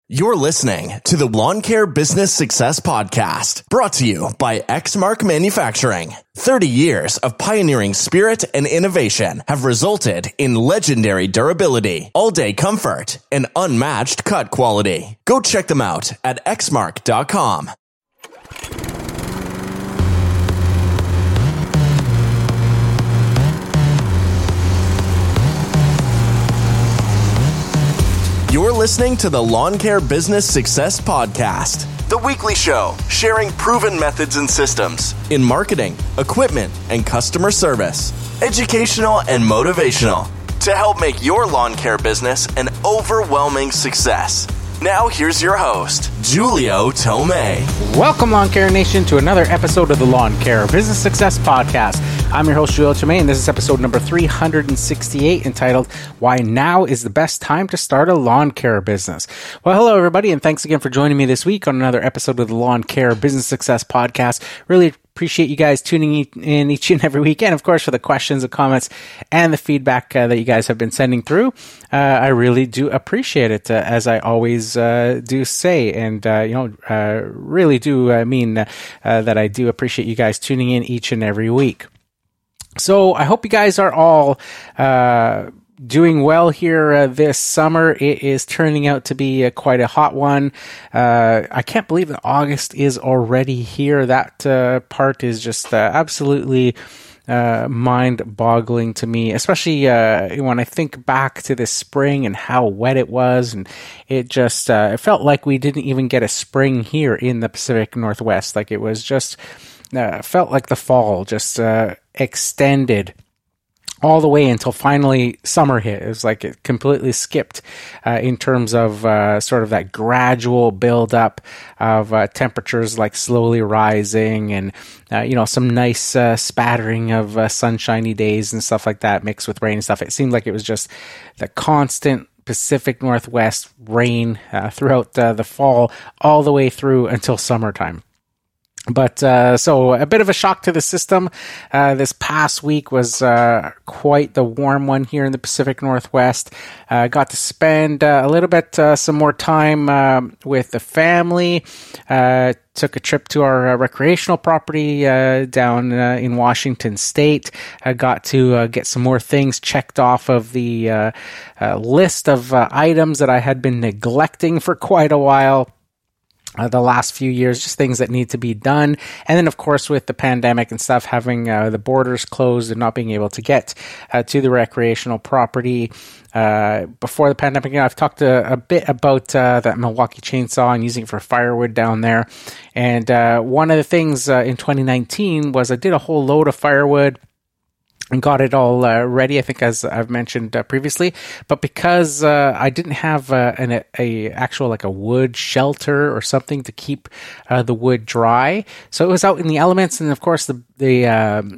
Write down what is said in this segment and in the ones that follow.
You're listening to the Lawn Care Business Success Podcast, brought to you by Exmark Manufacturing. 30 years of pioneering spirit and innovation have resulted in legendary durability, all-day comfort, and unmatched cut quality. Go check them out at exmark.com. You're listening to the Lawn Care Business Success Podcast, the weekly show sharing proven methods and systems in marketing, equipment, and customer service, educational and motivational, to help make your lawn care business an overwhelming success. Now here's your host, Julio Tomei. Welcome, Lawn Care Nation, to another episode of the Lawn Care Business Success Podcast. I'm your host, Julio Tomei, and this is episode number 368, entitled, Why Now is the Best Time to Start a Lawn Care Business. Well, hello, everybody, and thanks again for joining me this week on another episode of the Lawn Care Business Success Podcast. Really appreciate you guys tuning in each and every week, and of course for the questions and comments and the feedback that you guys have been sending through. I really do appreciate it, as I always do say, and really do mean that I do appreciate you guys tuning in each and every week. So I hope you guys are all doing well here this summer. It is turning out to be quite a hot one. I can't believe that August is already here. That part is just absolutely mind-boggling to me, especially when I think back to this spring and how wet it was, and it just it felt like we didn't even get a spring here in the Pacific Northwest. Like it was just felt like the fall just extended all the way until finally summer hit. It was like it completely skipped in terms of sort of that gradual buildup of temperatures like slowly rising and, some nice spattering of sunshiny days and stuff like that mixed with rain and stuff. It seemed like it was just the constant Pacific Northwest rain throughout the fall all the way through until summertime. But so a bit of a shock to the system. This past week was quite the warm one here in the Pacific Northwest. Got to spend a little bit some more time with the family. Took a trip to our recreational property down in Washington State. I got to get some more things checked off of the list of items that I had been neglecting for quite a while. The last few years, just things that need to be done. And then, of course, with the pandemic and stuff, having the borders closed and not being able to get to the recreational property before the pandemic. I've talked a bit about that Milwaukee chainsaw and using it for firewood down there. And one of the things in 2019 was I did a whole load of firewood and got it all ready, I think, as I've mentioned previously. But because I didn't have a actual like a wood shelter or something to keep the wood dry, so it was out in the elements. And of course, the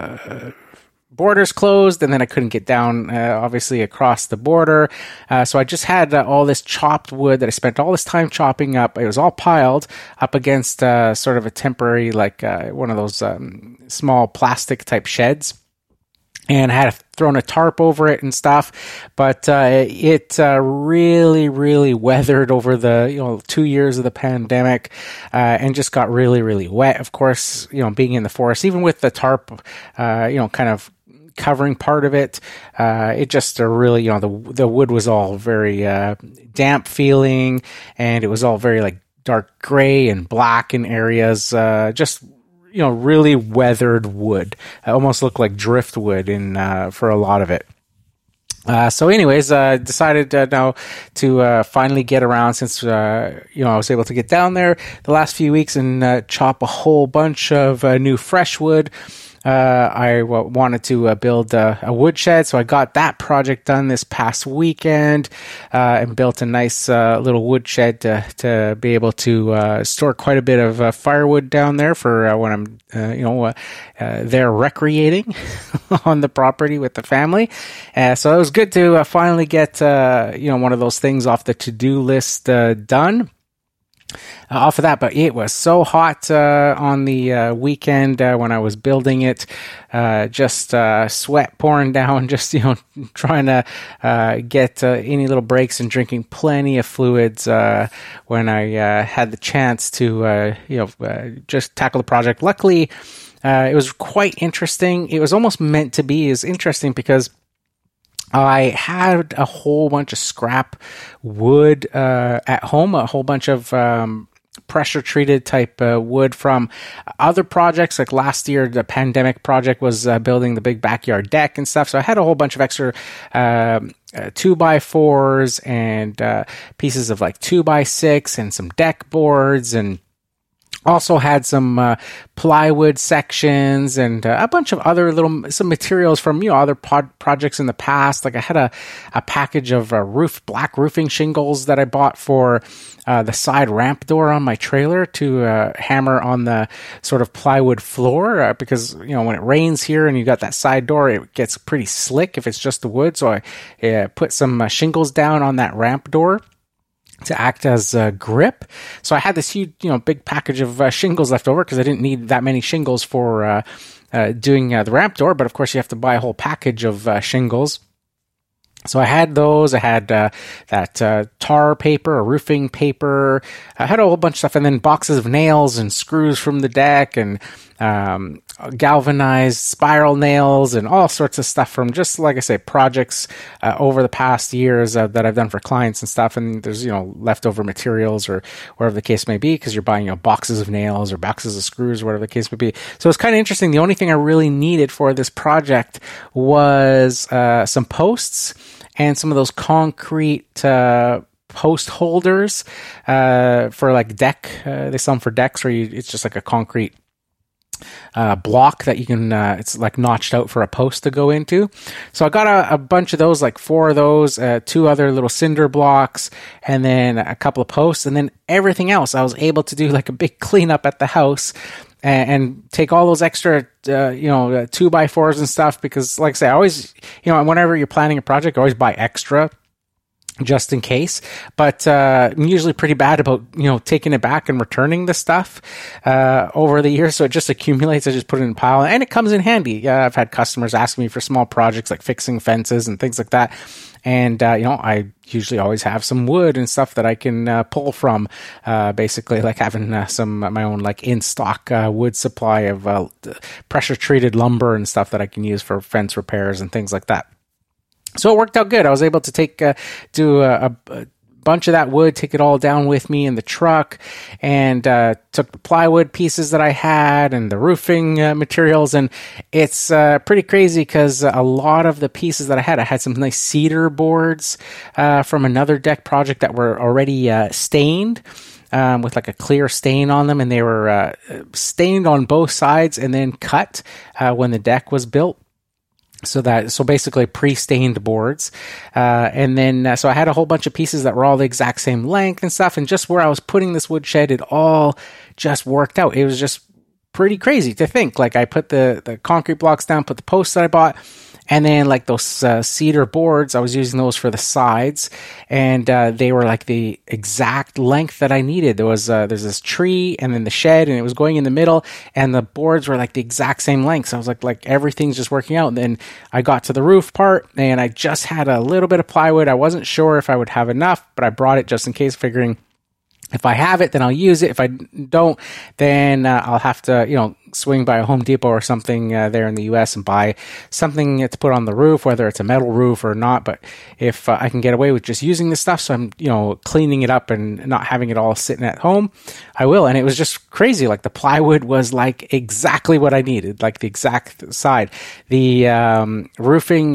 borders closed, and then I couldn't get down, obviously, across the border. So I just had all this chopped wood that I spent all this time chopping up. It was all piled up against sort of a temporary, like one of those small plastic type sheds. And I had thrown a tarp over it and stuff, but it really, really weathered over the 2 years of the pandemic, and just got really, really wet. Of course, being in the forest, even with the tarp, kind of covering part of it, it just really, the wood was all very damp feeling, and it was all very like dark gray and black in areas, just really weathered wood. It almost looked like driftwood for a lot of it. So anyways, decided now to finally get around, since I was able to get down there the last few weeks and chop a whole bunch of new fresh wood. I wanted to build a woodshed, so I got that project done this past weekend, and built a nice little woodshed to be able to store quite a bit of firewood down there for when I'm there recreating on the property with the family. So it was good to finally get one of those things off the to-do list done. off of that. But it was so hot on the weekend when I was building it, just sweat pouring down, just trying to get any little breaks and drinking plenty of fluids when I had the chance to just tackle the project. Luckily, it was quite interesting. It was almost meant to be as interesting because I had a whole bunch of scrap wood at home, a whole bunch of pressure treated type wood from other projects. Like last year, the pandemic project was building the big backyard deck and stuff. So I had a whole bunch of extra 2x4s and pieces of like 2x6 and some deck boards, and also had some plywood sections and a bunch of other some materials from other projects in the past. Like I had a package of black roofing shingles that I bought for the side ramp door on my trailer to hammer on the sort of plywood floor because when it rains here and you got that side door, it gets pretty slick if it's just the wood. So I put some shingles down on that ramp door to act as a grip. So I had this huge, big package of shingles left over because I didn't need that many shingles for doing the ramp door. But of course, you have to buy a whole package of shingles. So I had those. I had that tar paper, or roofing paper. I had a whole bunch of stuff, and then boxes of nails and screws from the deck, and galvanized spiral nails, and all sorts of stuff from just, like I say, projects over the past years that I've done for clients and stuff. And there's leftover materials or whatever the case may be, because you're buying boxes of nails or boxes of screws, or whatever the case may be. So it's kind of interesting. The only thing I really needed for this project was some posts and some of those concrete post holders for like deck. They sell them for decks, where it's just like a concrete block that you can it's like notched out for a post to go into. So I got a bunch of those, like 4 of those, 2 other little cinder blocks, and then a couple of posts, and then everything else I was able to do like a big cleanup at the house and take all those extra 2x4s and stuff, because like I say, I always whenever you're planning a project, I always buy extra just in case. But I'm usually pretty bad about taking it back and returning the stuff over the years, so it just accumulates. I just put it in a pile, and it comes in handy. I've had customers ask me for small projects like fixing fences and things like that, and I usually always have some wood and stuff that I can pull from, basically like having my own like in stock wood supply of pressure treated lumber and stuff that I can use for fence repairs and things like that. So it worked out good. I was able to do a bunch of that wood, take it all down with me in the truck, and took the plywood pieces that I had and the roofing materials. And it's pretty crazy because a lot of the pieces that I had some nice cedar boards from another deck project that were already stained. With like a clear stain on them, and they were stained on both sides and then cut when the deck was built. So basically pre-stained boards. And then, so I had a whole bunch of pieces that were all the exact same length and stuff. And just where I was putting this wood shed, it all just worked out. It was just pretty crazy to think. Like I put the concrete blocks down, put the posts that I bought, and then like those cedar boards, I was using those for the sides, and they were like the exact length that I needed. There's this tree and then the shed, and it was going in the middle, and the boards were like the exact same length. So I was like everything's just working out. And then I got to the roof part, and I just had a little bit of plywood. I wasn't sure if I would have enough, but I brought it just in case, figuring if I have it, then I'll use it. If I don't, then I'll have to, swing by a Home Depot or something there in the U.S. and buy something to put on the roof, whether it's a metal roof or not. But if I can get away with just using this stuff, so I'm, cleaning it up and not having it all sitting at home, I will. And it was just crazy. Like the plywood was like exactly what I needed, like the exact side. The roofing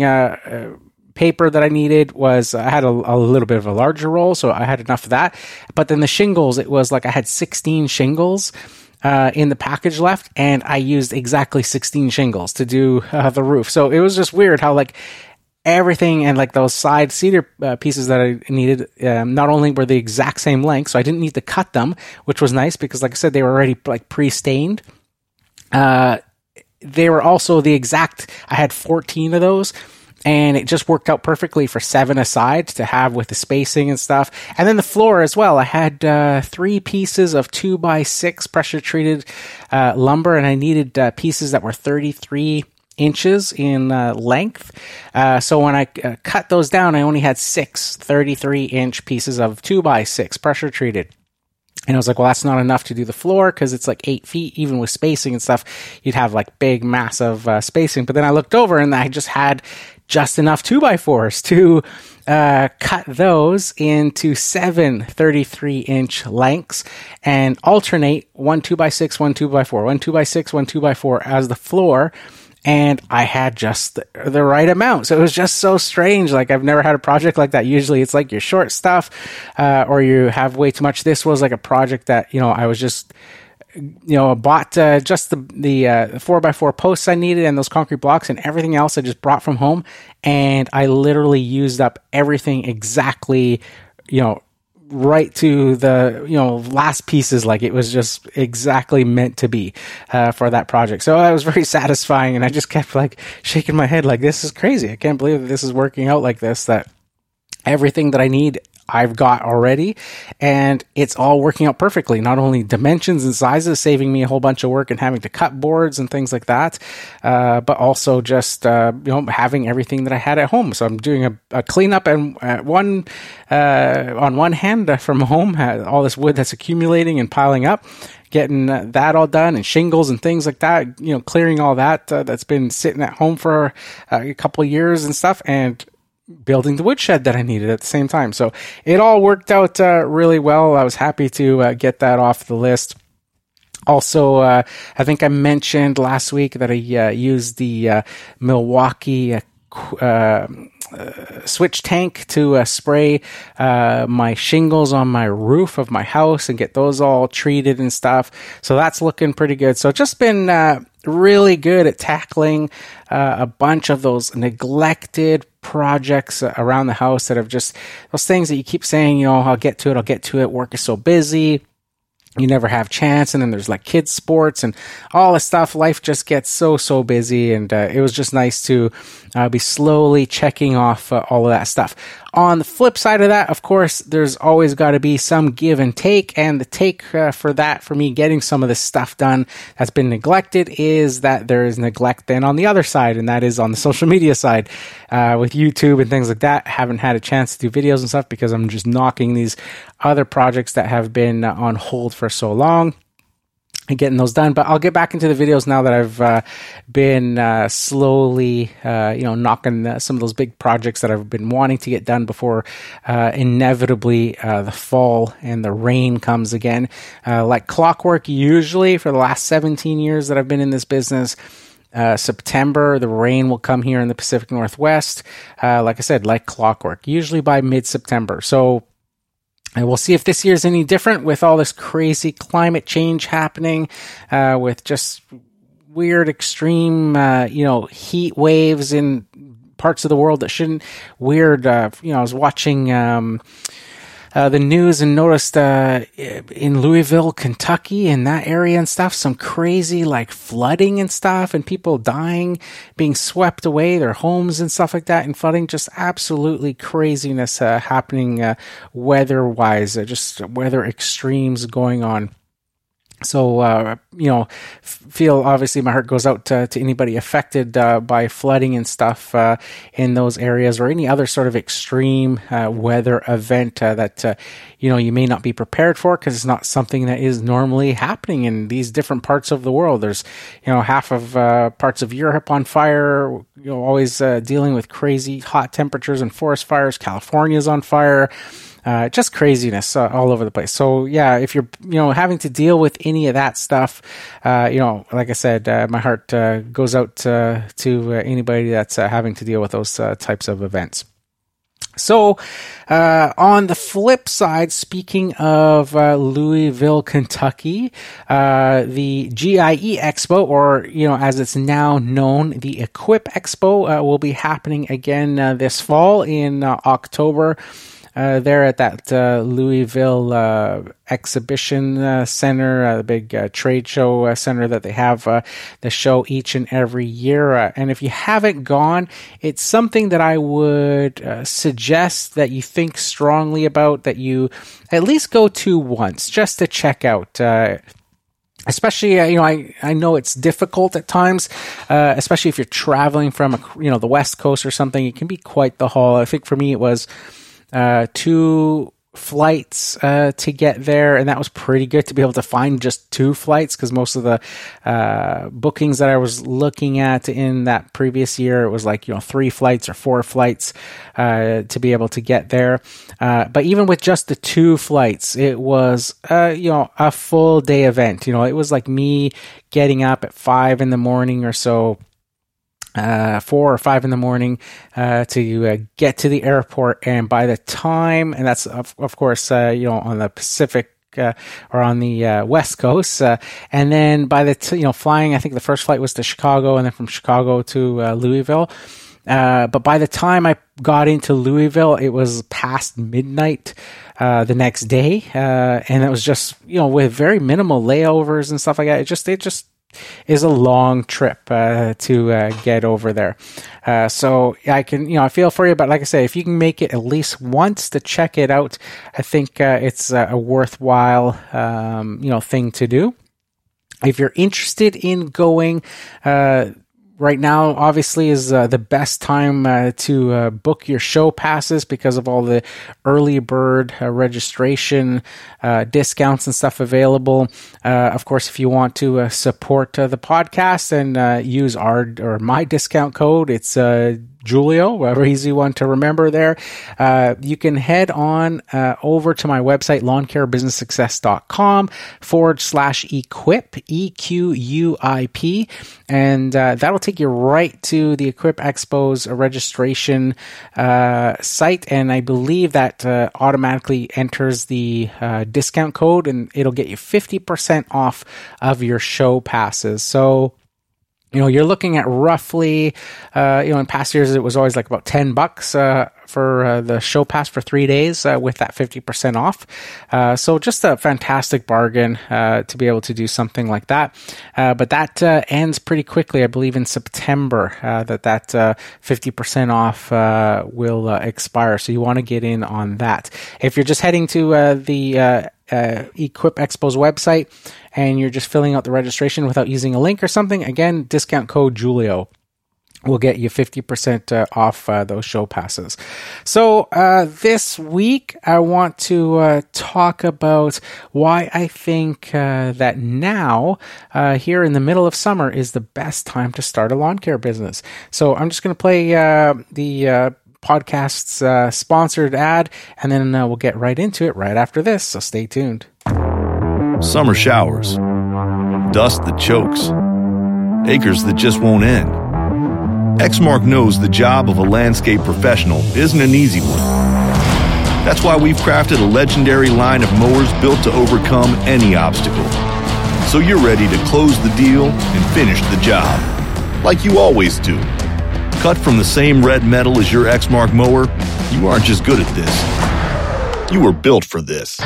paper that I needed was, I had a little bit of a larger roll, so I had enough of that. But then the shingles, it was like I had 16 shingles in the package left, and I used exactly 16 shingles to do the roof. So it was just weird how like everything, and like those side cedar pieces that I needed, not only were the exact same length, so I didn't need to cut them, which was nice because like I said, they were already like pre-stained. They were also the exact, I had 14 of those. And it just worked out perfectly for 7 aside to have with the spacing and stuff. And then the floor as well. I had 3 pieces of 2x6 pressure treated lumber, and I needed pieces that were 33 inches in length. So when I cut those down, I only had 6 33-inch pieces of 2x6 pressure treated. And I was like, well, that's not enough to do the floor because it's like 8 feet, even with spacing and stuff. You'd have like big, massive spacing. But then I looked over and I just had just enough 2x4s to cut those into 7 33-inch lengths and alternate 1 2x6, 1 2x4, 1 2x6, 1 2x4 as the floor. And I had just the right amount. So it was just so strange. Like, I've never had a project like that. Usually it's like you're short stuff, or you have way too much. This was like a project that, I was just, bought just the 4x4 posts I needed and those concrete blocks, and everything else I just brought from home. And I literally used up everything exactly, right to the last pieces. Like, it was just exactly meant to be for that project. So that was very satisfying, and I just kept like shaking my head like, this is crazy. I can't believe that this is working out like this, that everything that I need I've got already, and it's all working out perfectly. Not only dimensions and sizes, saving me a whole bunch of work and having to cut boards and things like that, but also just having everything that I had at home. So I'm doing a cleanup and on one hand from home, all this wood that's accumulating and piling up, getting that all done, and shingles and things like that, clearing all that that's been sitting at home for a couple of years and stuff, and building the woodshed that I needed at the same time. So it all worked out really well. I was happy to get that off the list. Also, I think I mentioned last week that I used the Milwaukee switch tank to spray my shingles on my roof of my house and get those all treated and stuff. So that's looking pretty good. So just been really good at tackling a bunch of those neglected projects around the house that have just those things that you keep saying, I'll get to it. Work is so busy. You never have chance. And then there's like kids sports and all this stuff. Life just gets so busy. And it was just nice to be slowly checking off all of that stuff. On the flip side of that, of course, there's always got to be some give and take. And the take for me getting some of this stuff done that's been neglected is that there is neglect then on the other side. And that is on the social media side with YouTube and things like that. Haven't had a chance to do videos and stuff because I'm just knocking these other projects that have been on hold for so long and getting those done. But I'll get back into the videos now that I've been slowly, knocking some of those big projects that I've been wanting to get done before inevitably the fall and the rain comes again. Like clockwork, usually for the last 17 years that I've been in this business, September, the rain will come here in the Pacific Northwest. Like I said, like clockwork, usually by mid-September. So and we'll see if this year's any different with all this crazy climate change happening, with just weird, extreme, heat waves in parts of the world that shouldn't. Weird, I was watching the news and noticed in Louisville, Kentucky, in that area and stuff, some crazy like flooding and stuff, and people dying, being swept away, their homes and stuff like that, and flooding. Just absolutely craziness happening weather-wise, just weather extremes going on. So, feel obviously my heart goes out to anybody affected by flooding and stuff in those areas, or any other sort of extreme weather event that, you may not be prepared for, because it's not something that is normally happening in these different parts of the world. There's, half of parts of Europe on fire, always dealing with crazy hot temperatures and forest fires. California's on fire. Just craziness all over the place. So yeah, if you're, having to deal with any of that stuff, like I said, my heart goes out to anybody that's having to deal with those types of events. So, on the flip side, speaking of Louisville, Kentucky, the GIE Expo, or, as it's now known, the Equip Expo, will be happening again this fall in October. there at that Louisville exhibition center, the big trade show center that they have the show each and every year. And if you haven't gone, it's something that I would suggest that you think strongly about, that you at least go to once just to check out. Especially, I know it's difficult at times, especially if you're traveling from, the West Coast or something. It can be quite the haul. I think for me it was 2 flights to get there, and that was pretty good to be able to find just 2 flights, because most of the bookings that I was looking at in that previous year, it was like 3 flights or 4 flights to be able to get there. But even with just the 2 flights, it was a full day event. It was like me getting up at 5 in the morning or so, 4 or 5 in the morning to get to the airport, and by the time, and that's of course on the Pacific or on the West Coast, and then by the flying, I think the first flight was to Chicago, and then from Chicago to Louisville. But by the time I got into Louisville, it was past midnight the next day, and it was just with very minimal layovers and stuff like that. It just is a long trip to get over there. So I can, I feel for you, but like I say, if you can make it at least once to check it out, I think it's a worthwhile, thing to do. If you're interested in going, right now, obviously, is the best time to book your show passes because of all the early bird registration discounts and stuff available. Of course, if you want to support the podcast and use my discount code, it's Julio, whatever easy one to remember there. You can head on over to my website, lawncarebusinesssuccess.com/equip, EQUIP, and that'll take you right to the Equip Expo's registration site, and I believe that automatically enters the discount code, and it'll get you 50% off of your show passes. So you're looking at roughly, in past years, it was always like about $10 for the show pass for 3 days with that 50% off. So just a fantastic bargain to be able to do something like that. But that ends pretty quickly. I believe in September that 50% off will expire. So you want to get in on that. If you're just heading to the Equip Expo's website and you're just filling out the registration without using a link or something, again, discount code Julio will get you 50% off those show passes. So this week, I want to talk about why I think that now, here in the middle of summer, is the best time to start a lawn care business. So I'm just going to play the podcast's sponsored ad, and then we'll get right into it right after this. So stay tuned. Summer showers, dust that chokes, acres that just won't end. Exmark knows the job of a landscape professional isn't an easy one. That's why we've crafted a legendary line of mowers built to overcome any obstacle. So you're ready to close the deal and finish the job, like you always do. Cut from the same red metal as your Exmark mower, you aren't just good at this. You were built for this.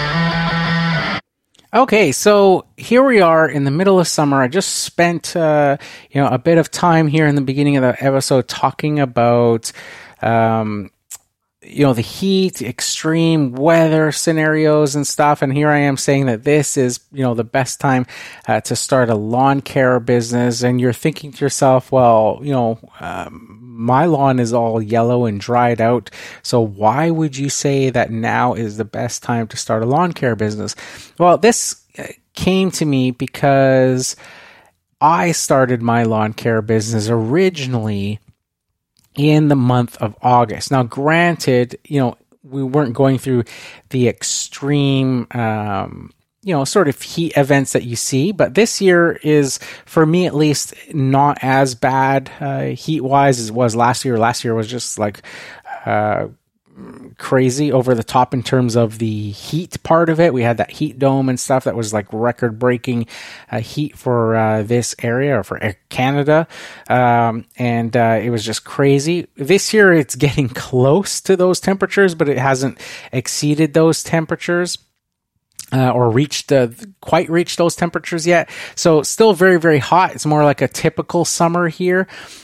Okay, so here we are in the middle of summer. I just spent, a bit of time here in the beginning of the episode talking about, the heat, extreme weather scenarios and stuff. And here I am saying that this is, the best time to start a lawn care business. And you're thinking to yourself, well, my lawn is all yellow and dried out. So why would you say that now is the best time to start a lawn care business? Well, this came to me because I started my lawn care business originally in the month of August. Now, granted, we weren't going through the extreme, sort of heat events that you see, but this year is, for me at least, not as bad heat-wise as it was last year. Last year was just like crazy over the top in terms of the heat part of it. We had that heat dome and stuff that was like record breaking heat for this area or for Canada. And it was just crazy. This year it's getting close to those temperatures, but it hasn't exceeded those temperatures. Or quite reached those temperatures yet. So still very, very hot. It's more like a typical summer here.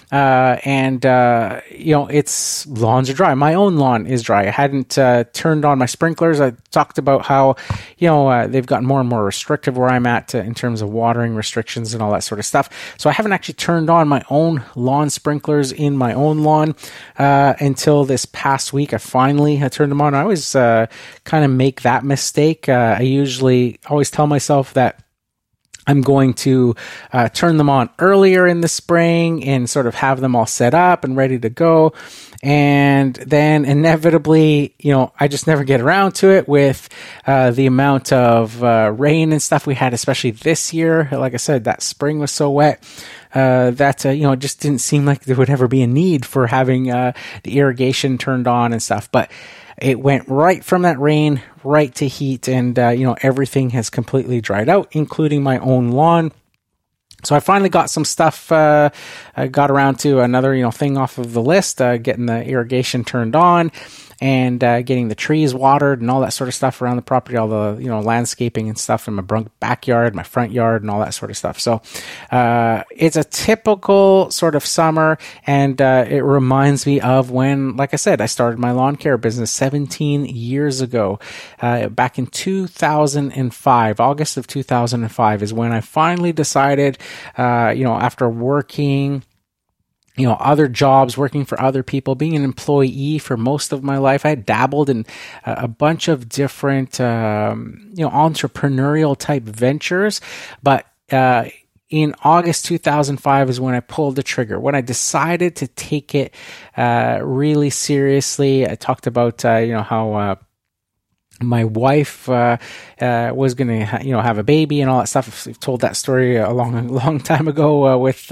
It's lawns are dry. My own lawn is dry. I hadn't turned on my sprinklers. I talked about how, they've gotten more and more restrictive where I'm at in terms of watering restrictions and all that sort of stuff. So I haven't actually turned on my own lawn sprinklers in my own lawn until this past week. I finally had turned them on. I always kind of make that mistake. I usually always tell myself that I'm going to turn them on earlier in the spring and sort of have them all set up and ready to go. And then inevitably, I just never get around to it with the amount of rain and stuff we had, especially this year. Like I said, that spring was so wet that it just didn't seem like there would ever be a need for having the irrigation turned on and stuff. But it went right from that rain right to heat, and everything has completely dried out, including my own lawn. So I finally got some stuff. I got around to another thing off of the list, getting the irrigation turned on and getting the trees watered and all that sort of stuff around the property, all the landscaping and stuff in my backyard, my front yard, and all that sort of stuff. So it's a typical sort of summer, and it reminds me of when, like I said, I started my lawn care business 17 years ago. Back in 2005, August of 2005 is when I finally decided, after working other jobs, working for other people, being an employee for most of my life. I had dabbled in a bunch of different, entrepreneurial type ventures. But in August 2005 is when I pulled the trigger, when I decided to take it really seriously. I talked about, how my wife was going to, have a baby and all that stuff. I've told that story a long time ago with,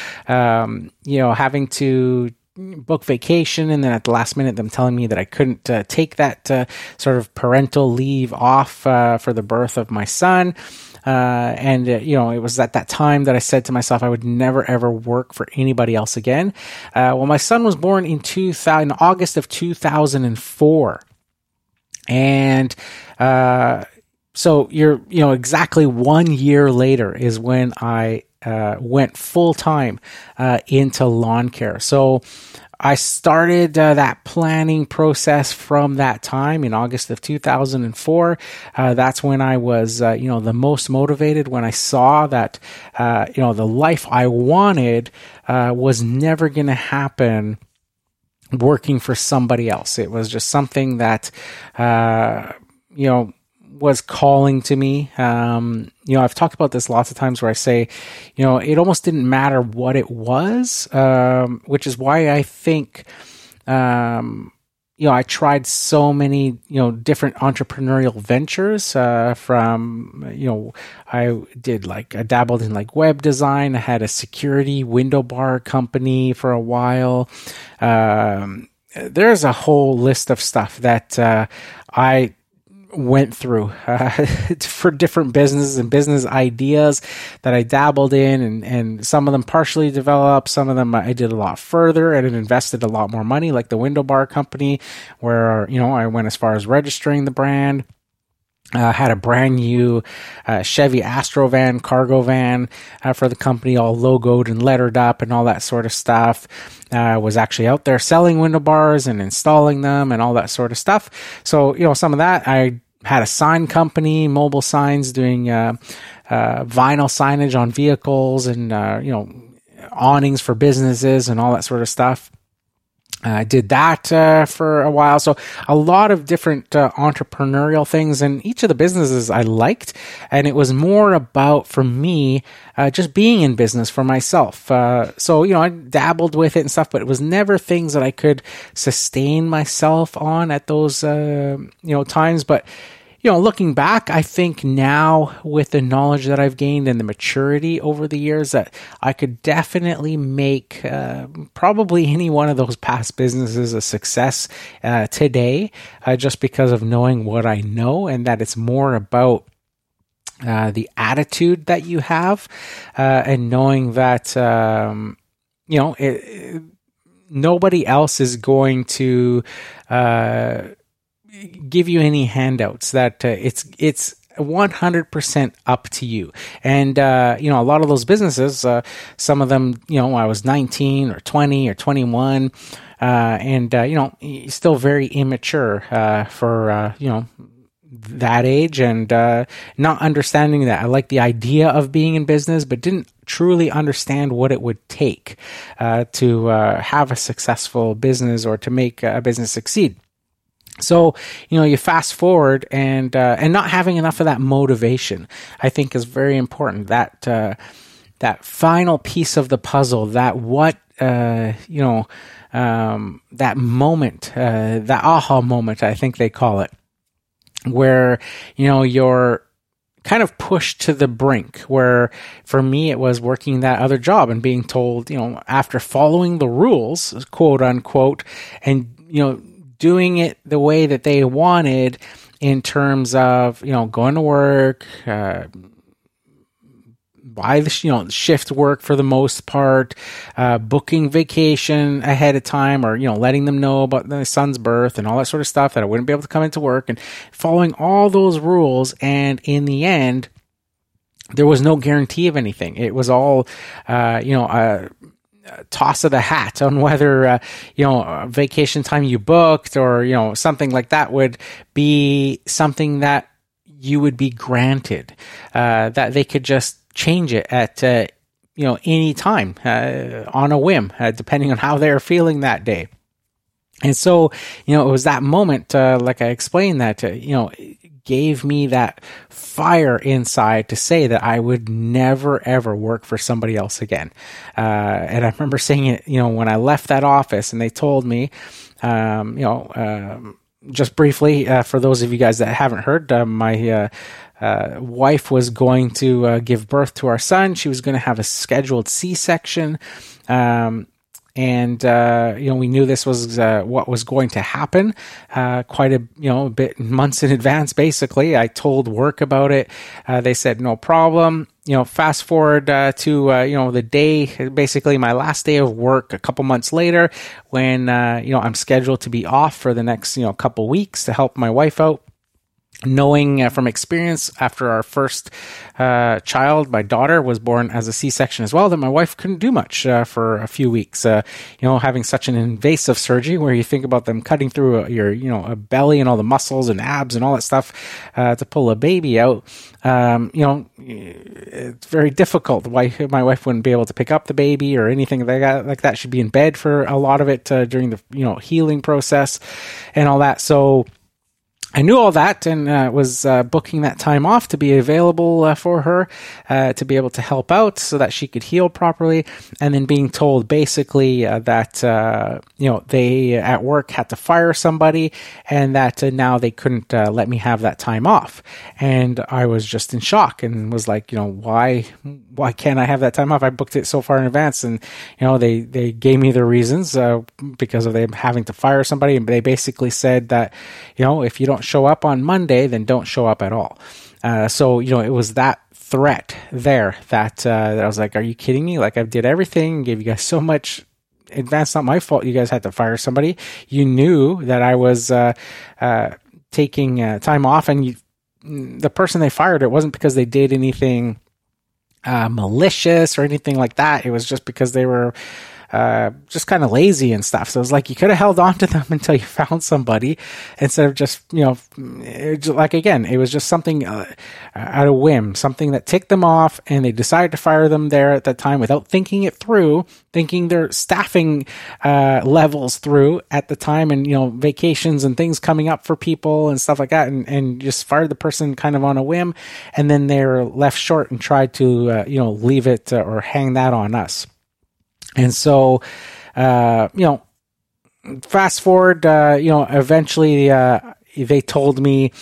having to book vacation, and then at the last minute, them telling me that I couldn't take that sort of parental leave off for the birth of my son. It was at that time that I said to myself, I would never, ever work for anybody else again. My son was born in August of 2004. And so exactly 1 year later is when I went full time into lawn care. So I started that planning process from that time in August of 2004. That's when I was, the most motivated, when I saw that, the life I wanted was never going to happen working for somebody else. It was just something that, was calling to me. I've talked about this lots of times where I say, it almost didn't matter what it was, which is why I think, I tried so many, different entrepreneurial ventures, I dabbled in like web design. I had a security window bar company for a while. There's a whole list of stuff that, I went through for different businesses and business ideas that I dabbled in, and some of them partially developed, some of them I did a lot further and invested a lot more money, like the window bar company, where I went as far as registering the brand. Had a brand new Chevy Astro van, cargo van for the company, all logoed and lettered up and all that sort of stuff. Was actually out there selling window bars and installing them and all that sort of stuff. So, some of that, I had a sign company, mobile signs, doing vinyl signage on vehicles and, awnings for businesses and all that sort of stuff. I did that for a while. So a lot of different entrepreneurial things, and each of the businesses I liked. And it was more about, for me, just being in business for myself. So I dabbled with it and stuff, but it was never things that I could sustain myself on at those, times. But, looking back, I think now with the knowledge that I've gained and the maturity over the years, that I could definitely make probably any one of those past businesses a success today, just because of knowing what I know, and that it's more about the attitude that you have, and knowing that, nobody else is going to give you any handouts, that it's 100% up to you. And, a lot of those businesses, some of them, I was 19 or 20 or 21, and, still very immature, for, that age, and not understanding that. I like the idea of being in business, but didn't truly understand what it would take to have a successful business or to make a business succeed. So, you fast forward, and not having enough of that motivation, I think, is very important. That that final piece of the puzzle, that that moment, that aha moment, I think they call it, where, you're kind of pushed to the brink, where for me, it was working that other job and being told, after following the rules, quote unquote, and, doing it the way that they wanted in terms of, going to work, by the shift work for the most part, booking vacation ahead of time, or letting them know about my son's birth and all that sort of stuff, that I wouldn't be able to come into work, and following all those rules. And in the end, there was no guarantee of anything. It was all a toss of the hat on whether vacation time you booked, or something like that would be something that you would be granted, that they could just change it at any time, on a whim, depending on how they're feeling that day. And so, it was that moment, like I explained, that gave me that fire inside to say that I would never ever work for somebody else again. And I remember saying it, when I left that office, and they told me, just briefly, for those of you guys that haven't heard, my wife was going to give birth to our son. She was going to have a scheduled C-section. And we knew this was what was going to happen quite a bit months in advance. Basically, I told work about it. They said no problem. Fast forward to the day, basically my last day of work, a couple months later, when I'm scheduled to be off for the next couple weeks to help my wife out. Knowing from experience, after our first child, my daughter was born as a C-section as well, that my wife couldn't do much for a few weeks. Having such an invasive surgery, where you think about them cutting through your a belly and all the muscles and abs and all that stuff to pull a baby out. It's very difficult. My wife wouldn't be able to pick up the baby or anything like that. She'd be in bed for a lot of it during the healing process and all that. So I knew all that, and was booking that time off to be available for her, to be able to help out so that she could heal properly. And then being told basically that they at work had to fire somebody, and that now they couldn't let me have that time off. And I was just in shock and was like, why can't I have that time off? I booked it so far in advance, and they gave me the reasons because of them having to fire somebody, and they basically said that if you don't show up on Monday, then don't show up at all. So it was that threat there that I was like, are you kidding me? Like, I did everything, gave you guys so much advance. Not my fault you guys had to fire somebody. You knew that I was taking time off, and the person they fired, it wasn't because they did anything malicious or anything like that. It was just because they were just kind of lazy and stuff. So it was like, you could have held on to them until you found somebody, instead of just, it was just something out of whim, something that ticked them off, and they decided to fire them there at that time without thinking it through, thinking their staffing levels through at the time, and, vacations and things coming up for people and stuff like that, and just fired the person kind of on a whim. And then they're left short and tried to, leave it or hang that on us. And so, fast forward, eventually, they told me,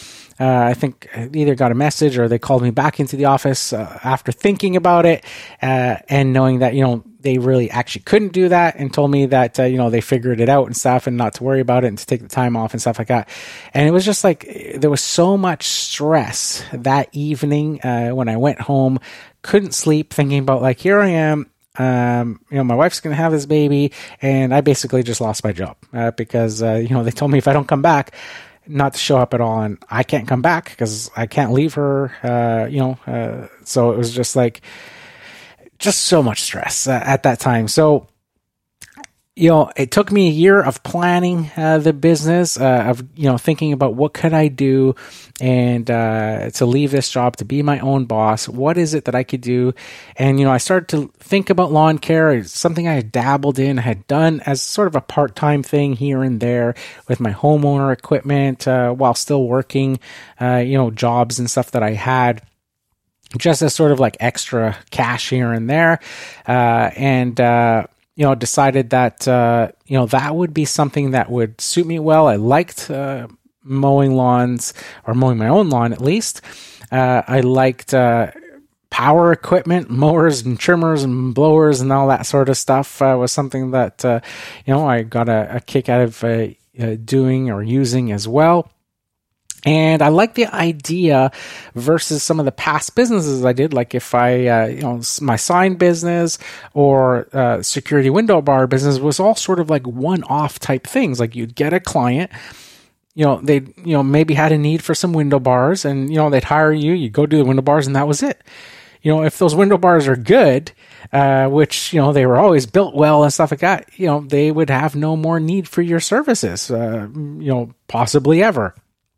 I think I either got a message or they called me back into the office after thinking about it and knowing that, they really actually couldn't do that, and told me that, they figured it out and stuff and not to worry about it and to take the time off and stuff like that. And it was just like, there was so much stress that evening when I went home, couldn't sleep, thinking about like, here I am, my wife's going to have this baby, and I basically just lost my job because, they told me if I don't come back, not to show up at all, and I can't come back because I can't leave her, so it was just like, just so much stress at that time. So, it took me a year of planning the business, of thinking about what could I do, and to leave this job, to be my own boss. What is it that I could do? And I started to think about lawn care. It's something I had dabbled in, had done as sort of a part-time thing here and there with my homeowner equipment, while still working, jobs and stuff that I had, just as sort of like extra cash here and there, and decided that, that would be something that would suit me well. I liked mowing lawns, or mowing my own lawn at least. I liked power equipment, mowers and trimmers and blowers and all that sort of stuff was something that, I got a kick out of doing or using as well. And I like the idea versus some of the past businesses I did, like if I, my sign business or security window bar business was all sort of like one-off type things. Like you'd get a client, they, maybe had a need for some window bars, and, they'd hire you, you'd go do the window bars, and that was it. If those window bars are good, which, they were always built well and stuff like that, they would have no more need for your services, possibly ever.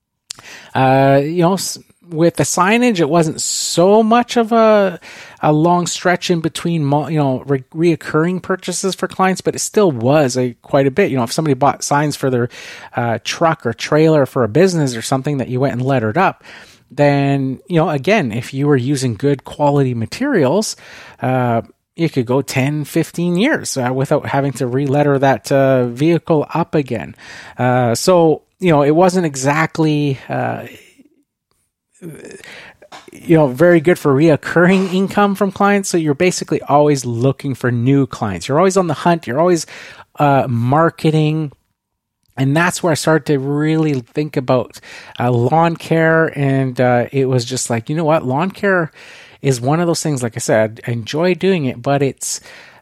With the signage, it wasn't so much of a long stretch in between, reoccurring purchases for clients, but it still was quite a bit. If somebody bought signs for their truck or trailer for a business or something that you went and lettered up, then, again, if you were using good quality materials, you could go 10, 15 years without having to re-letter that vehicle up again. So, it wasn't exactly, very good for reoccurring income from clients. So you're basically always looking for new clients. You're always on the hunt. You're always marketing. And that's where I started to really think about lawn care. And it was just like, lawn care is one of those things, like I said, I enjoy doing it, but it's,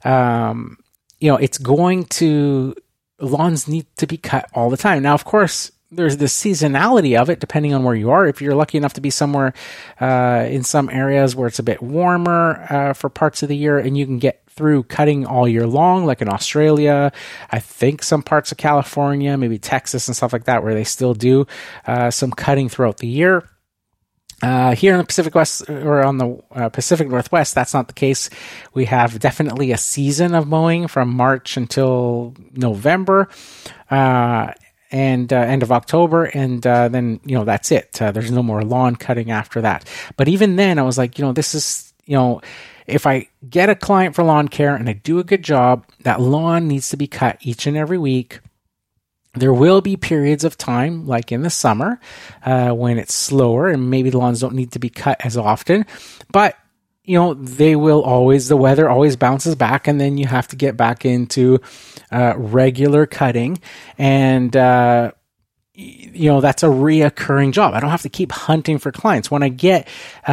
it's going to, lawns need to be cut all the time. Now, of course, there's the seasonality of it, depending on where you are. If you're lucky enough to be somewhere in some areas where it's a bit warmer for parts of the year, and you can get through cutting all year long, like in Australia, I think some parts of California, maybe Texas and stuff like that, where they still do some cutting throughout the year. Here in the Pacific West, or on the Pacific Northwest, that's not the case. We have definitely a season of mowing from March until November, and end of October, and then that's it. There's no more lawn cutting after that. But even then, I was like, this is, if I get a client for lawn care and I do a good job, that lawn needs to be cut each and every week. There will be periods of time, like in the summer, when it's slower and maybe the lawns don't need to be cut as often. But, they will always, the weather always bounces back, and then you have to get back into regular cutting. And, that's a reoccurring job. I don't have to keep hunting for clients. When I get,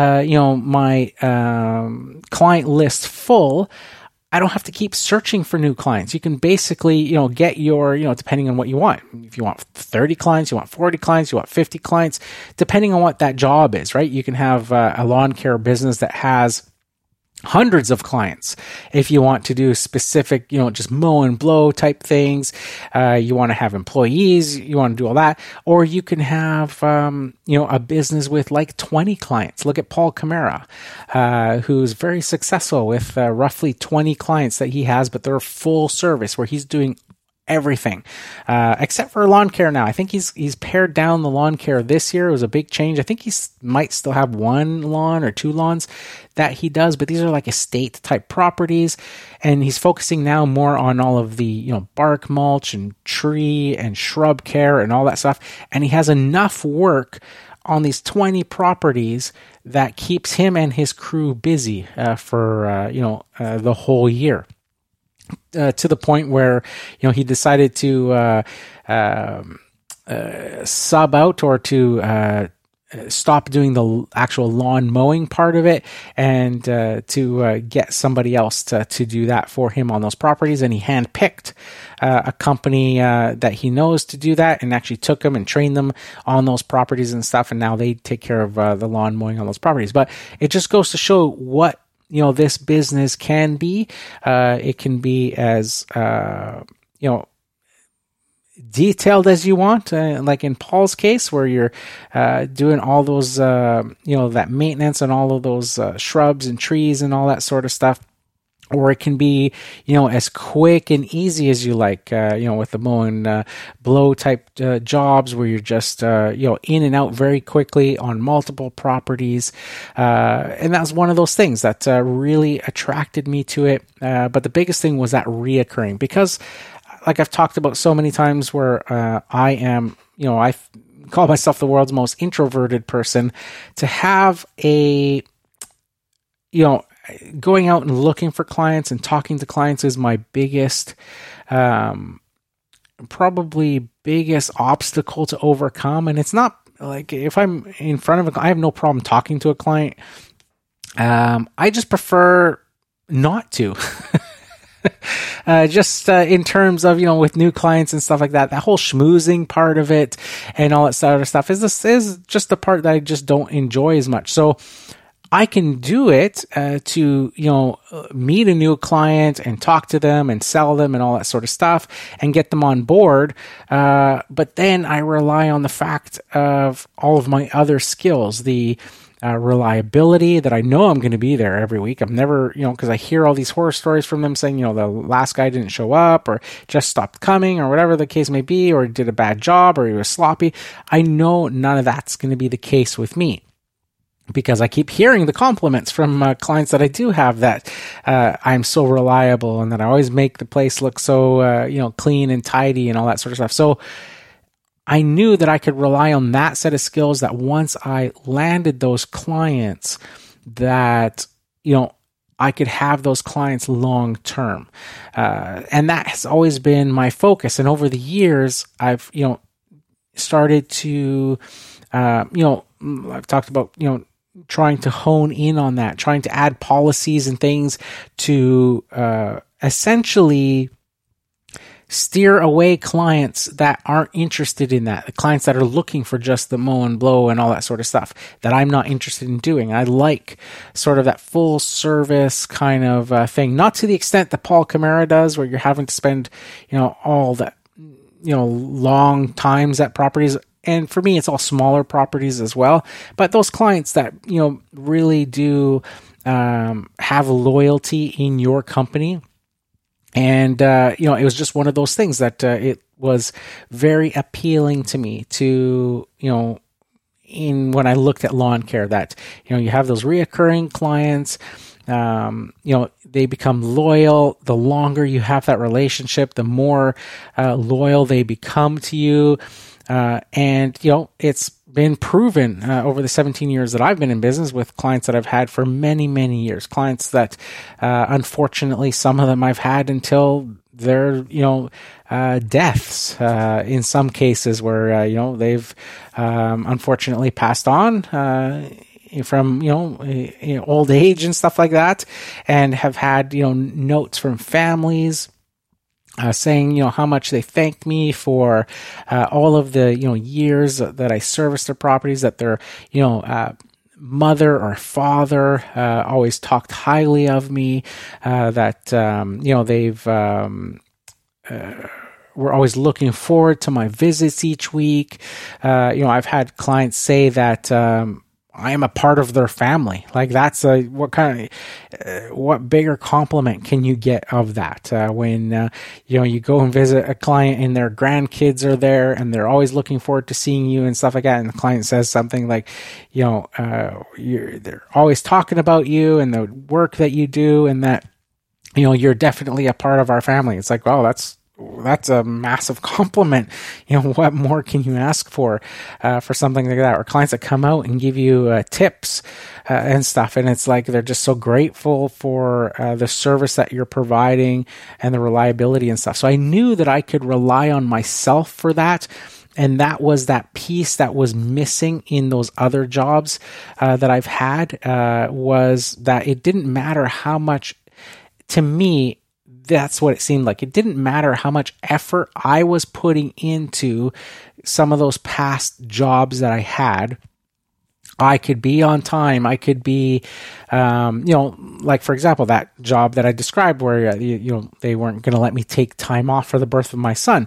my client list full, I don't have to keep searching for new clients. You can basically, get your, depending on what you want. If you want 30 clients, you want 40 clients, you want 50 clients, depending on what that job is, right? You can have a lawn care business that has hundreds of clients. If you want to do specific, just mow and blow type things, you want to have employees, you want to do all that, or you can have, a business with like 20 clients. Look at Paul Camara, who's very successful with roughly 20 clients that he has, but they're full service where he's doing everything, except for lawn care now. I think he's pared down the lawn care this year. It was a big change. I think he might still have one lawn or two lawns that he does, but these are like estate type properties, and he's focusing now more on all of the bark mulch and tree and shrub care and all that stuff. And he has enough work on these 20 properties that keeps him and his crew busy for the whole year. To the point where he decided to sub out or to stop doing the actual lawn mowing part of it, and to get somebody else to do that for him on those properties. And he handpicked a company that he knows to do that, and actually took them and trained them on those properties and stuff. And now they take care of the lawn mowing on those properties. But it just goes to show what this business can be. It can be as detailed as you want, like in Paul's case, where you're doing all those, that maintenance and all of those shrubs and trees and all that sort of stuff. Or it can be, as quick and easy as you like, with the mow and blow type jobs where you're just, in and out very quickly on multiple properties. And that was one of those things that really attracted me to it. But the biggest thing was that reoccurring, because like I've talked about so many times, where I am, I call myself the world's most introverted person. To have a, going out and looking for clients and talking to clients is my biggest, probably biggest obstacle to overcome. And it's not like, if I'm in front of I have no problem talking to a client. I just prefer not to. In terms of, with new clients and stuff like that whole schmoozing part of it and all that sort of stuff is just the part that I just don't enjoy as much. So I can do it to, meet a new client and talk to them and sell them and all that sort of stuff and get them on board. But then I rely on the fact of all of my other skills, the reliability, that I know I'm going to be there every week. I'm never, because I hear all these horror stories from them saying, the last guy didn't show up or just stopped coming or whatever the case may be, or did a bad job or he was sloppy. I know none of that's going to be the case with me, because I keep hearing the compliments from clients that I do have, that I'm so reliable and that I always make the place look so, clean and tidy and all that sort of stuff. So I knew that I could rely on that set of skills, that once I landed those clients, that, I could have those clients long term. And that has always been my focus. And over the years, I've, started to, I've talked about, trying to hone in on that, trying to add policies and things to essentially steer away clients that aren't interested in that, the clients that are looking for just the mow and blow and all that sort of stuff that I'm not interested in doing. I like sort of that full service kind of thing, not to the extent that Paul Camara does, where you're having to spend, all that, long times at properties. And for me, it's all smaller properties as well. But those clients that, really do have loyalty in your company. And, it was just one of those things that it was very appealing to me to, when I looked at lawn care, that, you have those reoccurring clients, they become loyal. The longer you have that relationship, the more loyal they become to you. And it's been proven over the 17 years that I've been in business with clients that I've had for many, many years. Clients that, unfortunately, some of them I've had until their, deaths, in some cases where, they've, unfortunately passed on, from, old age and stuff like that, and have had, notes from families, saying, how much they thanked me for all of the, years that I serviced their properties, that their, mother or father always talked highly of me, that, they've were always looking forward to my visits each week. I've had clients say that I am a part of their family. Like, that's what bigger compliment can you get of that? When, you go and visit a client and their grandkids are there and they're always looking forward to seeing you and stuff like that. And the client says something like, they're always talking about you and the work that you do, and that, you're definitely a part of our family. It's like, wow, that's that's a massive compliment. What more can you ask for something like that? Or clients that come out and give you tips and stuff, and it's like they're just so grateful for the service that you're providing and the reliability and stuff. So I knew that I could rely on myself for that. And that was that piece that was missing in those other jobs that I've had, was that it didn't matter how much, to me, that's what it seemed like. It didn't matter how much effort I was putting into some of those past jobs that I had. I could be on time. I could be, like, for example, that job that I described where, they weren't going to let me take time off for the birth of my son.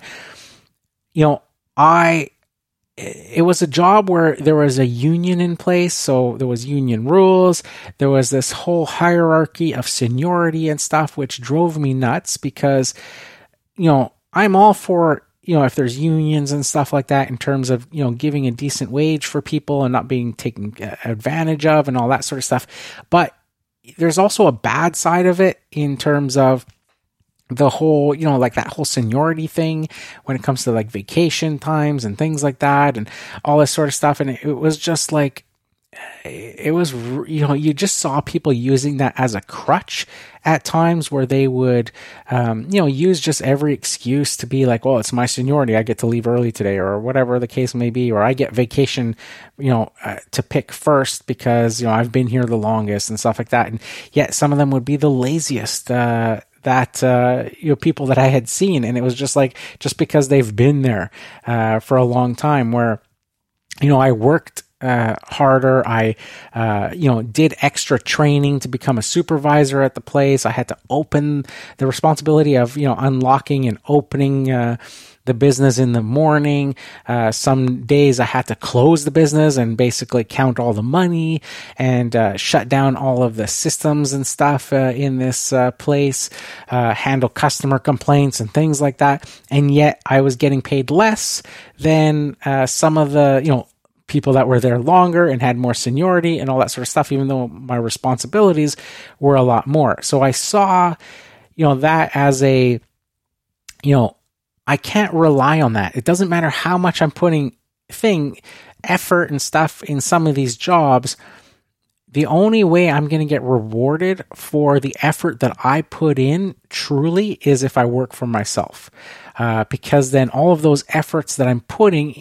It was a job where there was a union in place, so there was union rules. There was this whole hierarchy of seniority and stuff, which drove me nuts because, I'm all for, if there's unions and stuff like that in terms of, giving a decent wage for people and not being taken advantage of and all that sort of stuff. But there's also a bad side of it in terms of the whole, like that whole seniority thing when it comes to like vacation times and things like that and all this sort of stuff. And it was just like, it was, you just saw people using that as a crutch at times where they would, use just every excuse to be like, well, it's my seniority. I get to leave early today or whatever the case may be, or I get vacation, to pick first because, I've been here the longest and stuff like that. And yet some of them would be the laziest, people that I had seen. And it was just like, just because they've been there, for a long time where, I worked, harder. I, did extra training to become a supervisor at the place. I had to open the responsibility of, unlocking and opening, the business in the morning. Some days I had to close the business and basically count all the money and shut down all of the systems and stuff in this place, handle customer complaints and things like that. And yet I was getting paid less than some of the, people that were there longer and had more seniority and all that sort of stuff, even though my responsibilities were a lot more. So I saw, that as a, I can't rely on that. It doesn't matter how much I'm putting effort and stuff in some of these jobs. The only way I'm going to get rewarded for the effort that I put in truly is if I work for myself. Because then all of those efforts that I'm putting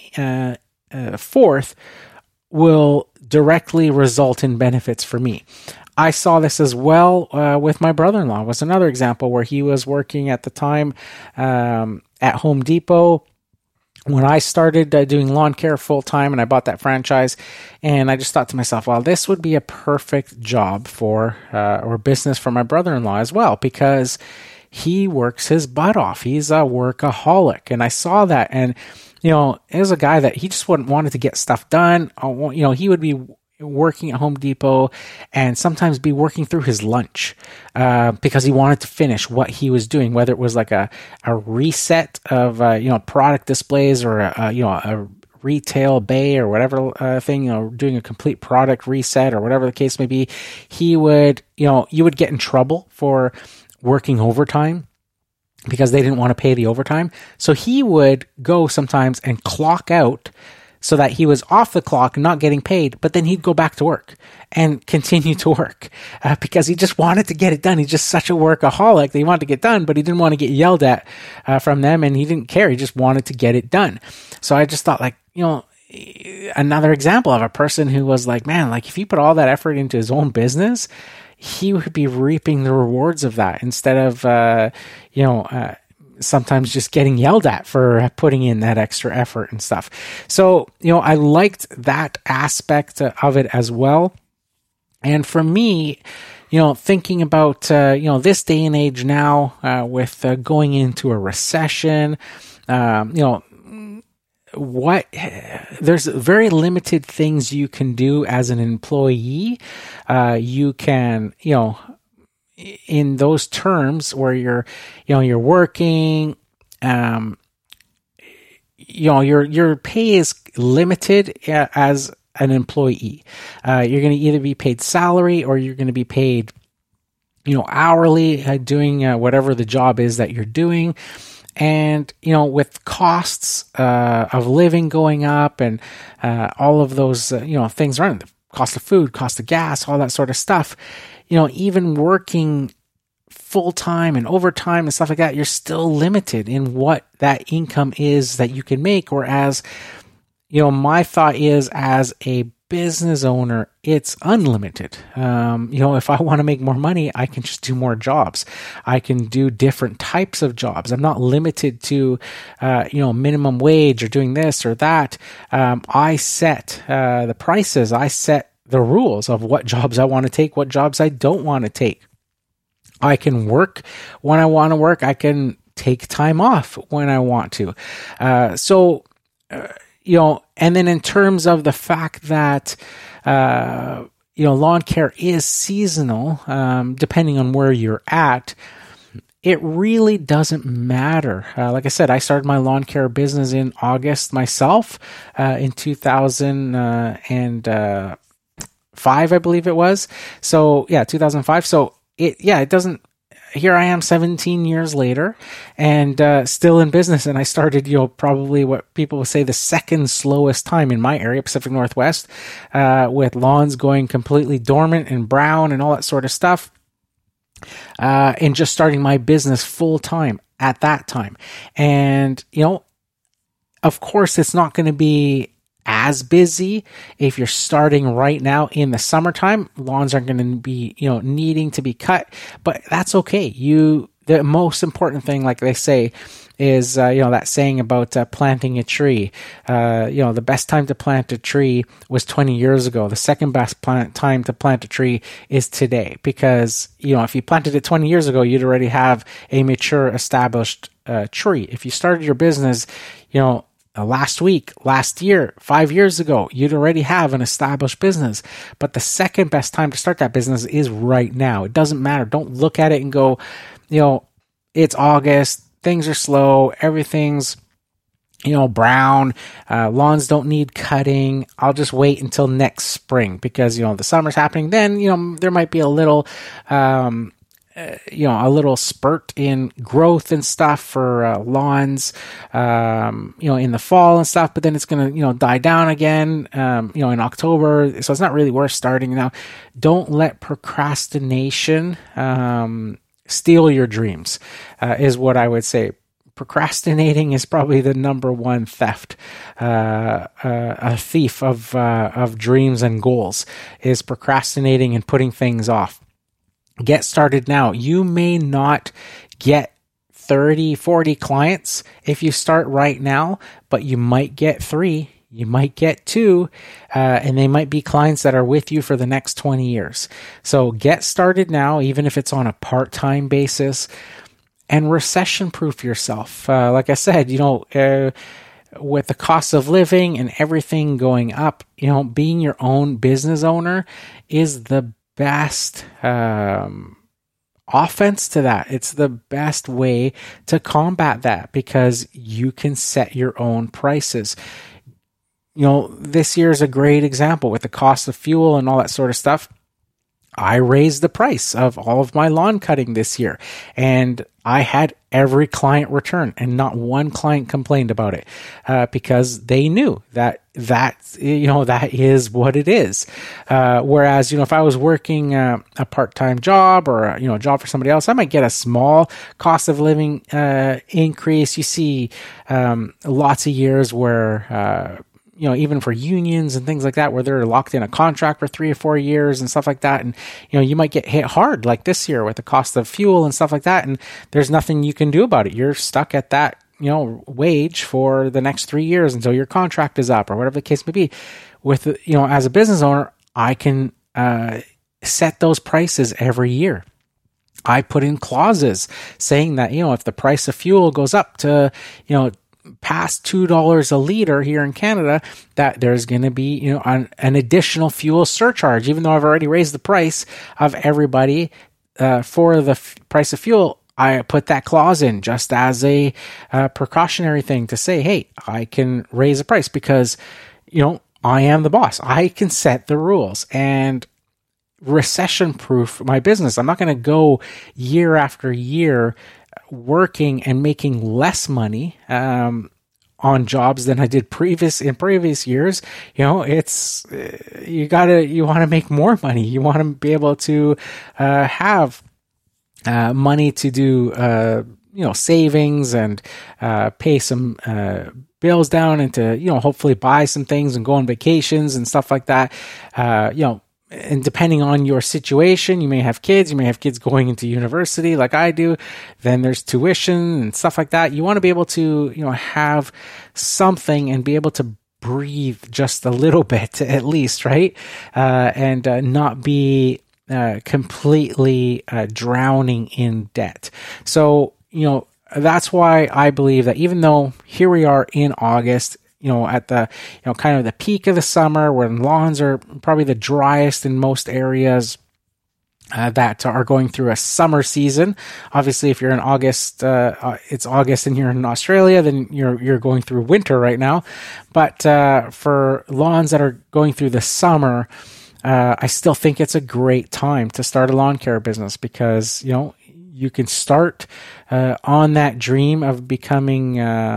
forth will directly result in benefits for me. I saw this as well with my brother-in-law. It was another example where he was working at the time at Home Depot when I started doing lawn care full-time and I bought that franchise. And I just thought to myself, well, this would be a perfect job for or business for my brother-in-law as well, because he works his butt off. He's a workaholic. And I saw that. And it was a guy that he just wanted to get stuff done. He would be working at Home Depot and sometimes be working through his lunch because he wanted to finish what he was doing, whether it was like a reset of, product displays or, a retail bay or whatever thing, doing a complete product reset or whatever the case may be. He would, you would get in trouble for working overtime because they didn't want to pay the overtime. So he would go sometimes and clock out so that he was off the clock, not getting paid, but then he'd go back to work and continue to work because he just wanted to get it done. He's just such a workaholic that he wanted to get done, but he didn't want to get yelled at from them, and he didn't care. He just wanted to get it done. So I just thought, like, another example of a person who was like, man, like if he put all that effort into his own business, he would be reaping the rewards of that instead of, sometimes just getting yelled at for putting in that extra effort and stuff. So, I liked that aspect of it as well. And for me, thinking about, this day and age now, with going into a recession, there's very limited things you can do as an employee. You can, in those terms where you're working, your pay is limited as an employee. You're going to either be paid salary or you're going to be paid, hourly, doing whatever the job is that you're doing. And, with costs of living going up and all of those, things around, the cost of food, cost of gas, all that sort of stuff, even working full-time and overtime and stuff like that, you're still limited in what that income is that you can make. Whereas, my thought is, as a business owner, it's unlimited. If I want to make more money, I can just do more jobs. I can do different types of jobs. I'm not limited to, minimum wage or doing this or that. I set the prices. I set the rules of what jobs I want to take, what jobs I don't want to take. I can work when I want to work. I can take time off when I want to. And then in terms of the fact that, lawn care is seasonal, depending on where you're at, it really doesn't matter. Like I said, I started my lawn care business in August myself, in 2005, I believe it was. So yeah, 2005. So it doesn't, here I am 17 years later and still in business. And I started, probably what people would say the second slowest time in my area, Pacific Northwest, with lawns going completely dormant and brown and all that sort of stuff. And just starting my business full time at that time. And, of course, it's not going to be as busy if you're starting right now in the summertime. Lawns aren't going to be, needing to be cut, but that's okay. The most important thing, like they say, is, that saying about planting a tree. The best time to plant a tree was 20 years ago. The second best time to plant a tree is today, because, if you planted it 20 years ago, you'd already have a mature, established tree. If you started your business, last week, last year, 5 years ago, you'd already have an established business. But the second best time to start that business is right now. It doesn't matter. Don't look at it and go, it's August, things are slow, everything's, brown, lawns don't need cutting. I'll just wait until next spring because, the summer's happening. Then, there might be a little, a little spurt in growth and stuff for lawns, in the fall and stuff, but then it's going to, die down again, in October. So it's not really worth starting now. Don't let procrastination steal your dreams, is what I would say. Procrastinating is probably the number one theft, a thief of dreams and goals, is procrastinating and putting things off. Get started now. You may not get 30, 40 clients if you start right now, but you might get 3, you might get 2, and they might be clients that are with you for the next 20 years. So get started now, even if it's on a part-time basis, and recession-proof yourself. Like I said, with the cost of living and everything going up, being your own business owner is the best offense to that. It's the best way to combat that because you can set your own prices. This year is a great example with the cost of fuel and all that sort of stuff. I raised the price of all of my lawn cutting this year, and I had every client return, and not one client complained about it because they knew that is what it is. Whereas, if I was working a part-time job or a job for somebody else, I might get a small cost of living increase. You see lots of years where even for unions and things like that, where they're locked in a contract for 3 or 4 years and stuff like that. And, you might get hit hard like this year with the cost of fuel and stuff like that. And there's nothing you can do about it. You're stuck at that, wage for the next 3 years until your contract is up or whatever the case may be. With, as a business owner, I can set those prices every year. I put in clauses saying that, if the price of fuel goes up to, past $2 a liter here in Canada, that there's going to be, an additional fuel surcharge, even though I've already raised the price of everybody for the price of fuel. I put that clause in just as a precautionary thing to say, hey, I can raise the price because, I am the boss. I can set the rules and recession proof my business. I'm not going to go year after year working and making less money on jobs than I did in previous years. You know, it's you want to make more money. You want to be able to have money to do savings and pay some bills down, and to hopefully buy some things and go on vacations and stuff like that. And depending on your situation, you may have kids going into university like I do. Then there's tuition and stuff like that. You want to be able to, have something and be able to breathe just a little bit at least, right? And not be completely drowning in debt. So, that's why I believe that even though here we are in August, at the, kind of the peak of the summer, when lawns are probably the driest in most areas that are going through a summer season. Obviously, if you're in August, it's August and you're in Australia, then you're going through winter right now. But for lawns that are going through the summer, I still think it's a great time to start a lawn care business, because, you can start on that dream of becoming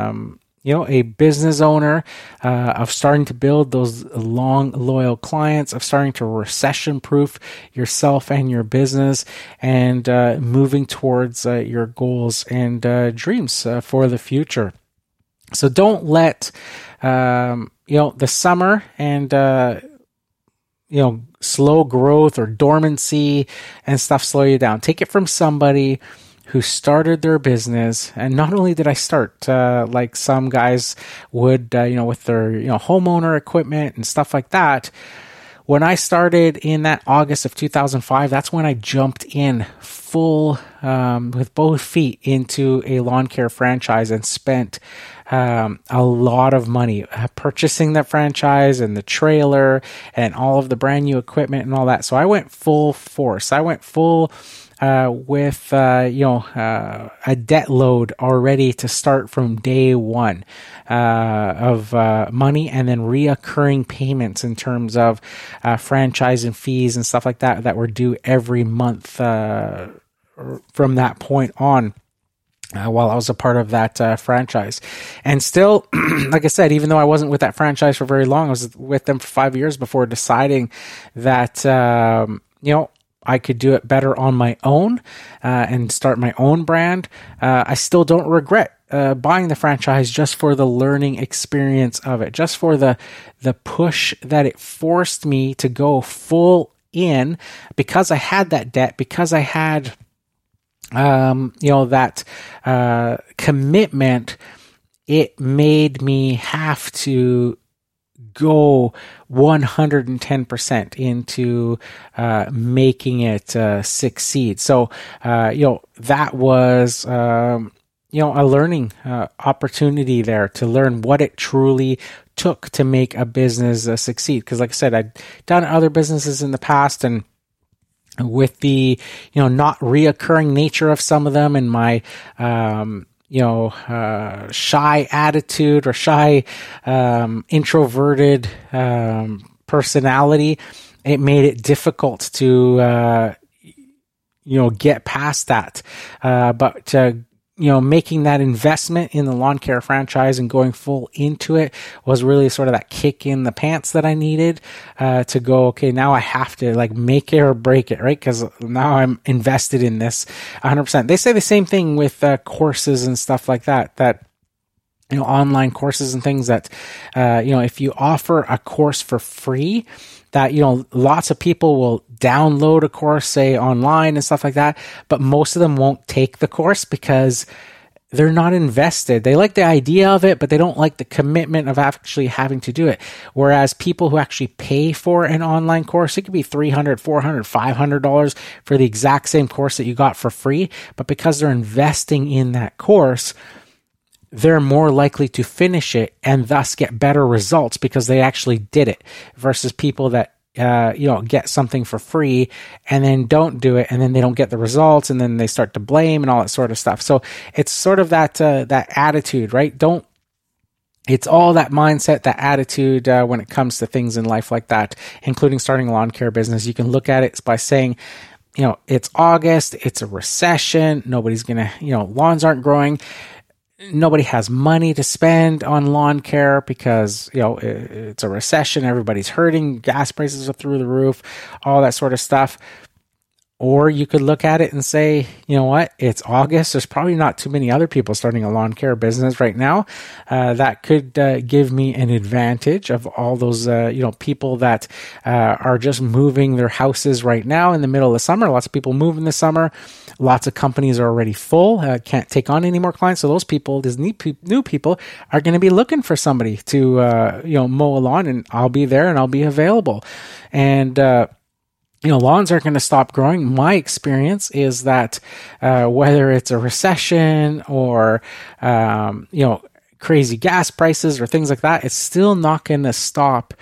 a business owner, of starting to build those long, loyal clients, of starting to recession-proof yourself and your business, and moving towards your goals and dreams for the future. So don't let the summer and slow growth or dormancy and stuff slow you down. Take it from somebody who started their business. And not only did I start like some guys would, with their homeowner equipment and stuff like that. When I started in that August of 2005, that's when I jumped in full with both feet into a lawn care franchise and spent a lot of money purchasing that franchise and the trailer and all of the brand new equipment and all that. So I went full force. I went full with a debt load already to start from day one of money, and then reoccurring payments in terms of franchise and fees and stuff like that were due every month from that point on. While I was a part of that franchise. And still, like I said, even though I wasn't with that franchise for very long, I was with them for 5 years before deciding that, I could do it better on my own and start my own brand. I still don't regret buying the franchise, just for the learning experience of it, just for the push that it forced me to go full in, because I had that debt, because I had that commitment. It made me have to go 110% into making it succeed. So, that was, a learning opportunity there to learn what it truly took to make a business succeed. Because like I said, I'd done other businesses in the past, and with the, not reoccurring nature of some of them, and my, shy attitude or shy, introverted, personality, it made it difficult to, get past that. But making that investment in the lawn care franchise and going full into it was really sort of that kick in the pants that I needed to go, okay, now I have to make it or break it, right? Because now I'm invested in this 100%. They say the same thing with courses and stuff like that online courses and things that, if you offer a course for free, that, lots of people will download a course, say online and stuff like that, but most of them won't take the course because they're not invested. They like the idea of it, but they don't like the commitment of actually having to do it. Whereas people who actually pay for an online course, it could be $300, $400, $500 for the exact same course that you got for free, but because they're investing in that course, they're more likely to finish it and thus get better results because they actually did it, versus people that get something for free and then don't do it, and then they don't get the results, and then they start to blame and all that sort of stuff. So it's sort of that attitude, right? It's all that mindset, that attitude when it comes to things in life like that, including starting a lawn care business. You can look at it by saying, it's August, it's a recession, nobody's going to, lawns aren't growing. Nobody has money to spend on lawn care because, it's a recession. Everybody's hurting. Gas prices are through the roof, all that sort of stuff. Or you could look at it and say, you know what, it's August. There's probably not too many other people starting a lawn care business right now. That could give me an advantage of all those, people that are just moving their houses right now in the middle of the summer. Lots of people move in the summer. Lots of companies are already full, can't take on any more clients. So those people, these new people, are going to be looking for somebody to, mow a lawn, and I'll be there and I'll be available. And, lawns aren't going to stop growing. My experience is that whether it's a recession or, crazy gas prices or things like that, it's still not going to stop.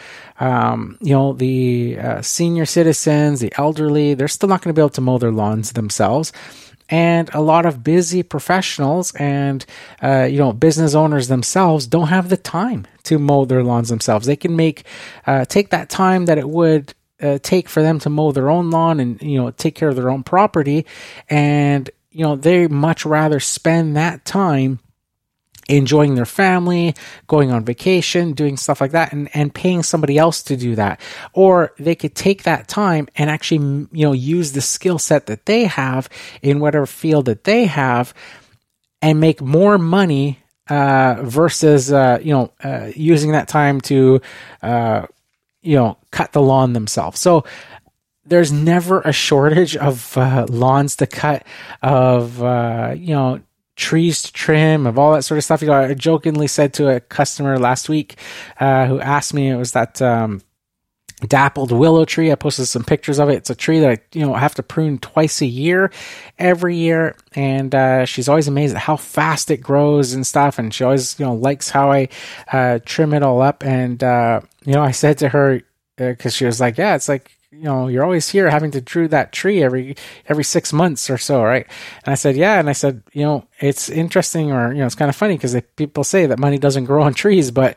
The senior citizens, the elderly, they're still not going to be able to mow their lawns themselves. And a lot of busy professionals and, business owners themselves don't have the time to mow their lawns themselves. They can take that time that it would take for them to mow their own lawn and, take care of their own property. And, they much rather spend that time enjoying their family, going on vacation, doing stuff like that, and paying somebody else to do that. Or they could take that time and actually, use the skill set that they have in whatever field that they have and make more money, versus, using that time to, cut the lawn themselves. So there's never a shortage of lawns to cut, of, trees to trim, of all that sort of stuff. I jokingly said to a customer last week who asked me, it was that dappled willow tree. I posted some pictures of it. It's a tree that I have to prune twice a year, every year. And she's always amazed at how fast it grows and stuff. And she always, likes how I trim it all up. And, I said to her, because she was like, yeah, it's like, you're always here having to prune that tree every 6 months or so, right? And I said, yeah. And I said, it's interesting, or, it's kind of funny because people say that money doesn't grow on trees, but,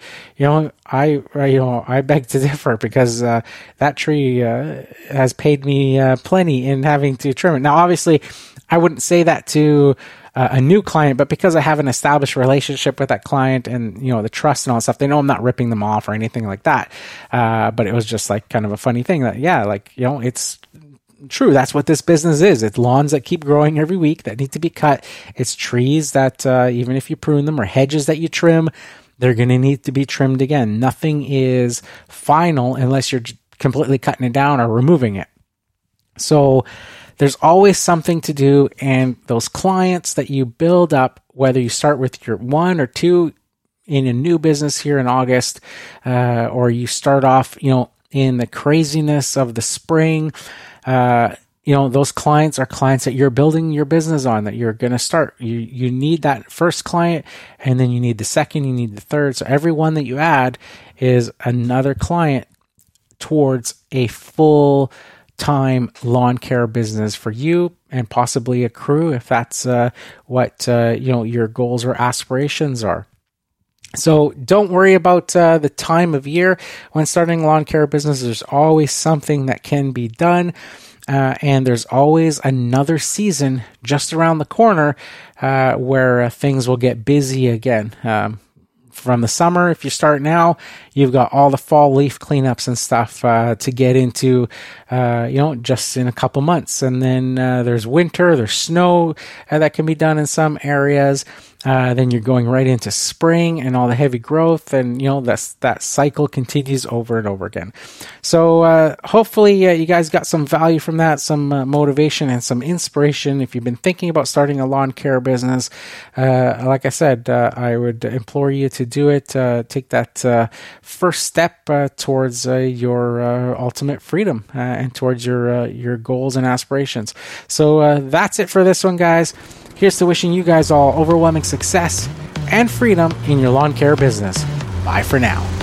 I beg to differ because that tree has paid me plenty in having to trim it. Now, obviously, I wouldn't say that to a new client, but because I have an established relationship with that client and, the trust and all that stuff, they know I'm not ripping them off or anything like that. But it was just like kind of a funny thing that, it's true. That's what this business is. It's lawns that keep growing every week that need to be cut. It's trees that, even if you prune them, or hedges that you trim, they're going to need to be trimmed again. Nothing is final unless you're completely cutting it down or removing it. So there's always something to do, and those clients that you build up, whether you start with your 1 or 2 in a new business here in August, or you start off, in the craziness of the spring, those clients are clients that you're building your business on, that you're going to start. You need that first client, and then you need the second, you need the third. So every one that you add is another client towards a full time lawn care business for you and possibly a crew, if that's what your goals or aspirations are. So don't worry about the time of year when starting a lawn care business. There's always something that can be done, and there's always another season just around the corner where things will get busy again. From the summer, if you start now, you've got all the fall leaf cleanups and stuff to get into, just in a couple months. And then there's winter, there's snow that can be done in some areas. Then you're going right into spring and all the heavy growth, and that cycle continues over and over again. So hopefully you guys got some value from that, some motivation and some inspiration. If you've been thinking about starting a lawn care business, like I said, I would implore you to do it. Take that first step towards your ultimate freedom and towards your goals and aspirations. So that's it for this one, guys. Here's to wishing you guys all overwhelming success and freedom in your lawn care business. Bye for now.